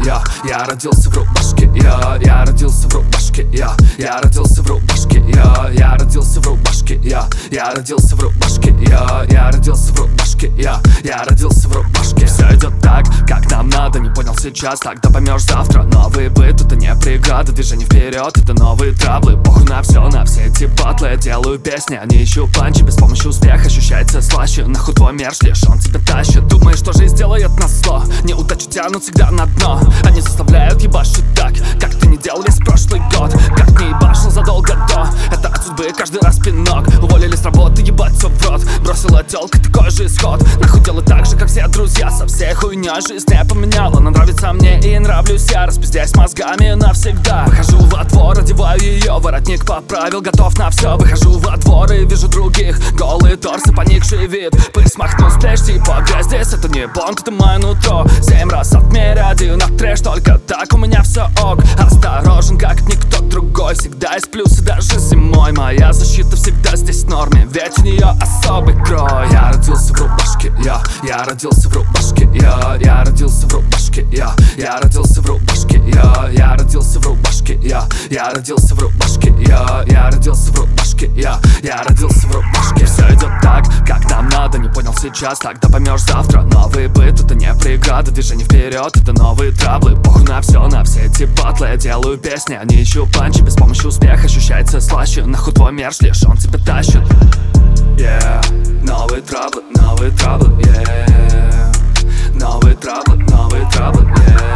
Я родился в рубашке, я родился в рубашке, я родился в рубашке, я родился в рубашке, я родился в рубашке, я родился в рубашке, я родился в рубашке. Все идет так, как нам надо, не понял сейчас, тогда поймешь завтра. Новый быт, это не преграда, движение вперед, это новые траблы. Похуй на все, на все эти батлы, я делаю песни, а не ищу панчи. Без помощи успеха ощущается слаще, нахуй твой мерч, лишь он тебя тащит. Думаешь, что жизнь сделает нас зло, неудачу тянут всегда на дно. Они заставляют ебашить так, как ты не делал весь прошлый год, как не ебашил задолго до. Это от судьбы каждый раз пинок. Уволили с работы, ебать все в рот. Бросила тёлка, такой же исход. Нахуй делай так же, как все друзья. Со всей хуйней жизнь не поменяла. Она нравится мне и нравлюсь я. Распиздясь мозгами навсегда. Выхожу во двор, одеваю ее, воротник поправил, готов на все. Выхожу во двор и вижу других, голые торсы, поникший вид. Пыль смахнул с плеч, типа грязь. Здесь это не бонг, это мое нутро. 7 раз отмерь, один на трэш, только так у меня все ок. Осторожен, как никто другой, всегда есть плюсы даже зимой. Моя защита всегда здесь в норме, ведь у нее особый крой. Я родился в рубашке, я родился в рубашке, я родился в рубашке, я родился в рубашке, я родился в рубашке, я родился в рубашке, я родился в рубашке, я родился в рубашке. Все идет так, как нам надо, не понял сейчас, тогда поймешь завтра. Новый быт, это не преграда, движение вперед, это новые траблы. Похуй на все эти батлы, я делаю песни, а не ищу панчи. Без помощи успеха ощущается слаще, нахуй твой мерч, лишь он тебя тащит. Новые траблы, yeah. Новые траблы,